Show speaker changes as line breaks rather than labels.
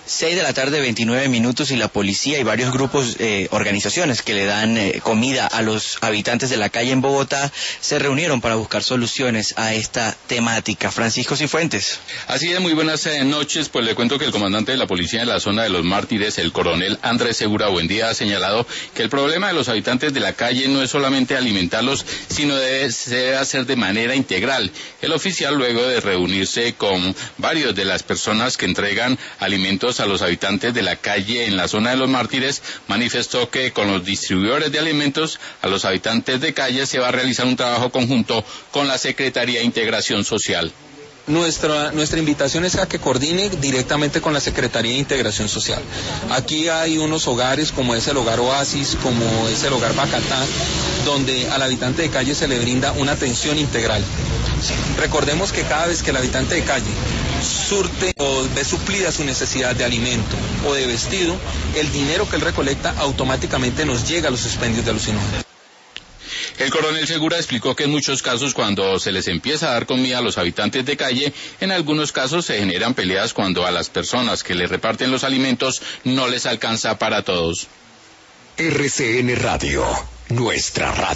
6 de la tarde, 29 minutos, y la policía y varios grupos, organizaciones que le dan comida a los habitantes de la calle en Bogotá se reunieron para buscar soluciones a esta temática. Francisco Cifuentes.
Así es, muy buenas noches. Pues le cuento que el comandante de la policía en la zona de los Mártires, el coronel Andrés Segura Buendía, ha señalado que el problema de los habitantes de la calle no es solamente alimentarlos, sino se debe hacer de manera integral. El oficial, luego de reunirse con varios de las personas que entregan alimentos a los habitantes de la calle en la zona de los Mártires, manifestó que con los distribuidores de alimentos a los habitantes de calle se va a realizar un trabajo conjunto con la Secretaría de Integración Social.
Nuestra invitación es a que coordine directamente con la Secretaría de Integración Social. Aquí hay unos hogares, como es el Hogar Oasis, como es el Hogar Bacatá, donde al habitante de calle se le brinda una atención integral. Recordemos que cada vez que el habitante de calle surte o ve suplida su necesidad de alimento o de vestido, el dinero que él recolecta automáticamente nos llega a los expendios de alucinógenos.
El coronel Segura explicó que en muchos casos, cuando se les empieza a dar comida a los habitantes de calle, en algunos casos se generan peleas cuando a las personas que les reparten los alimentos no les alcanza para todos.
RCN Radio, nuestra radio.